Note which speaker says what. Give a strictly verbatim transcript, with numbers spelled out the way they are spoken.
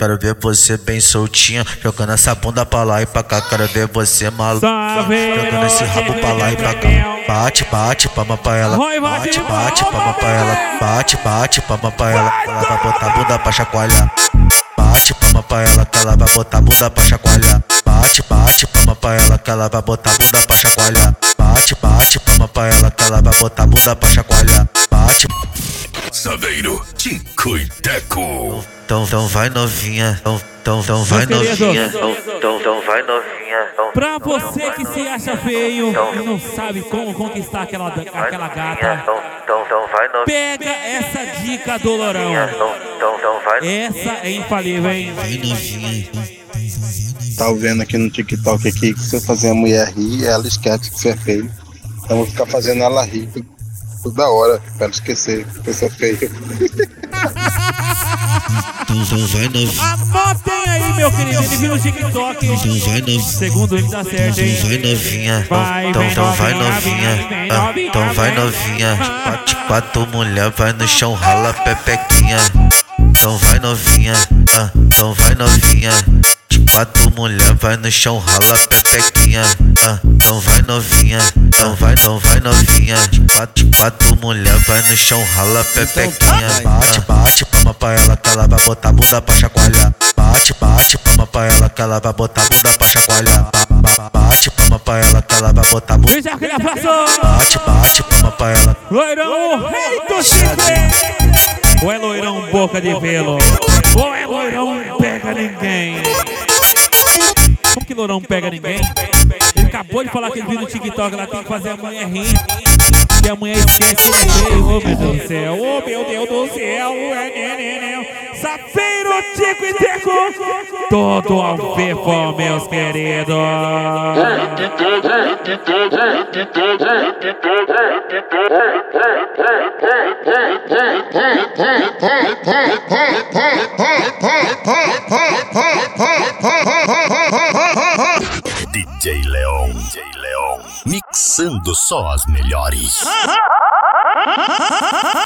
Speaker 1: Quero ver você bem soltinha, jogando essa bunda pra lá e pra cá. Quero ver você maluca, jogando esse rabo pra lá e pra cá. Bate, bate, palma pra ela. Bate, bate, palma pra ela. Bate, bate, palma pra ela. Ela vai botar a bunda pra chacoalhar. Bate, palma pra ela, que ela vai botar a bunda pra chacoalhar. Bate, bate, palma pra ela, que ela vai botar a bunda pra chacoalhar. Bate, bate, palma pra ela, que ela vai botar a bunda pra chacoalhar. Bate.
Speaker 2: Saveiro, Tico e Teco.
Speaker 1: Então, então vai novinha, então, então, então vai novinha, então, então, então vai novinha. Então,
Speaker 3: pra você que se acha feio e não sabe como conquistar aquela, aquela gata,
Speaker 1: então, então, então vai novinha.
Speaker 3: Pega essa dica do Lourão.
Speaker 1: Então, então, então vai novinha.
Speaker 3: Essa é infalível, hein?
Speaker 1: Vai novinha.
Speaker 4: Tá vendo aqui no TikTok aqui que se eu fazer a mulher rir, ela esquece que você é feio. Então eu vou ficar fazendo ela rir toda hora, pra ela esquecer que você é feio.
Speaker 1: Então vai novinha.
Speaker 3: Anotem aí, meu querido, ele viu no TikTok.
Speaker 1: Então vai novinha.
Speaker 3: Segundo ele dá certo, hein?
Speaker 1: Então vai novinha.
Speaker 3: Vai,
Speaker 1: Então,
Speaker 3: vem
Speaker 1: então vai
Speaker 3: novinha,
Speaker 1: novinha.
Speaker 3: vem
Speaker 1: Ah,
Speaker 3: novinha,
Speaker 1: então vai
Speaker 3: vem.
Speaker 1: novinha. Bate quatro mulher, vai no chão, rala pepequinha. Então vai novinha. Ah, então vai novinha. De quatro mulher, vai no chão, rala pepequinha. Ah, então vai novinha. Então vai, então vai novinha. De quatro, de quatro mulher, vai no chão, rala pepequinha. Bate, bate, palma pra ela, que ela vai botar a bunda pra chacoalhar. Bate, bate, palma pra ela, que ela vai botar a bunda pra chacoalhar. Ba- ba- Bate, palma pra ela, que ela vai botar a bunda.
Speaker 3: Fiz aquele abraço.
Speaker 1: Bate, bate, palma pra ela.
Speaker 3: Loirão, o rei do chifre. Ou é loirão boca de velo? Ou é loirão pega ninguém? Como que loirão pega ninguém? Ele acabou de falar que ele viu no TikTok, ela tem que fazer a mulher rir. E a mulher esquece que ele é feio. Oh meu Deus do céu, oh meu Deus do céu. Saveiro, Tico e Teco, todo ao vivo, meus queridos.
Speaker 2: D J Leon, D J Leon, mixando só as melhores.